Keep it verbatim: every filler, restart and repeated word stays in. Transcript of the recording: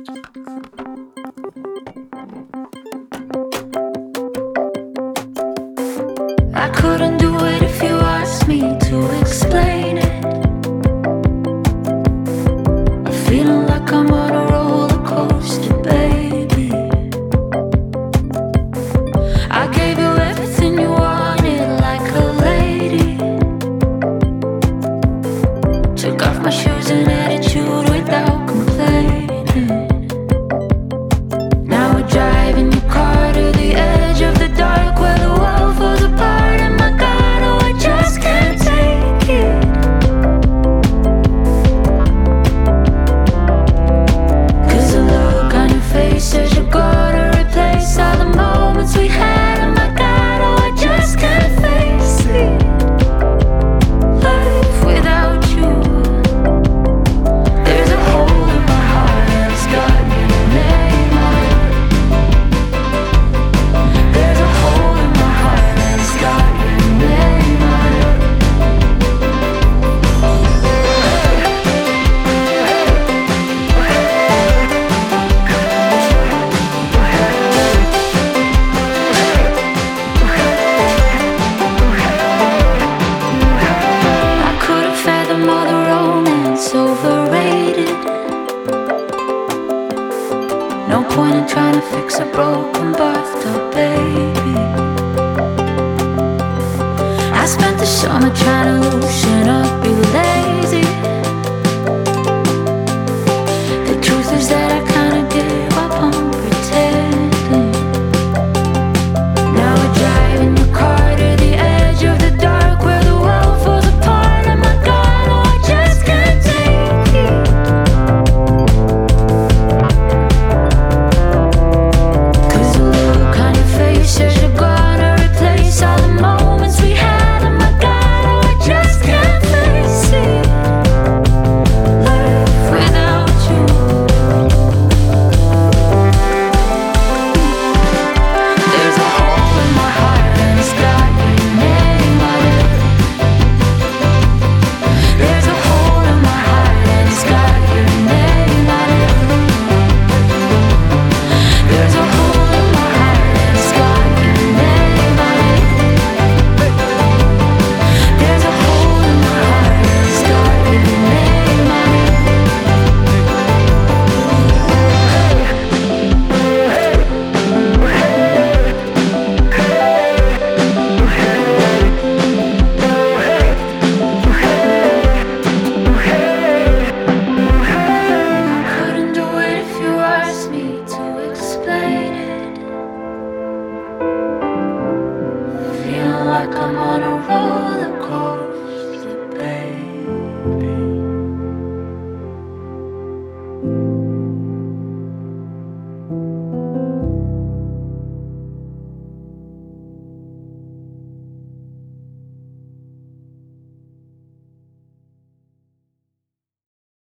I couldn't do it if you asked me to explain it. I'm feeling like I'm on a roller coaster, baby. I gave you everything you wanted like a lady. Took off my shoes and attitude without complaining. Now we're driving your car to the edge of the dark where the world falls apart. And my God, oh, I just can't take it. Cause the look on your face says you're gonna replace all the moments we had. And my God, oh, I just can't face it. Life without you. There's a hole in my heart and it's got your name on it. There's a hole in my heart and it's got your name on it. I couldn't fathom all the romance, overrated. No point in trying to fix a broken bathtub, baby. I spent the summer trying to loosen up, be lazy. The truth is that I kinda gave up on pretending. Now we're driving your car to the edge of the dark where the world falls apart. And my God, oh, I just can't take it. Cause the look on your face says you're gonna replace all the moments we had. And my God, oh, I just can't face it. Life without you. There's a hole in my heart and it's got your name on it. There's a hole in my heart and it's got your name on it. There's a hole in my heart and it's got your name on it. There's a hole in my heart and it's got your name on it. I couldn't do it if you asked me to explain it. Feeling like I'm on a roller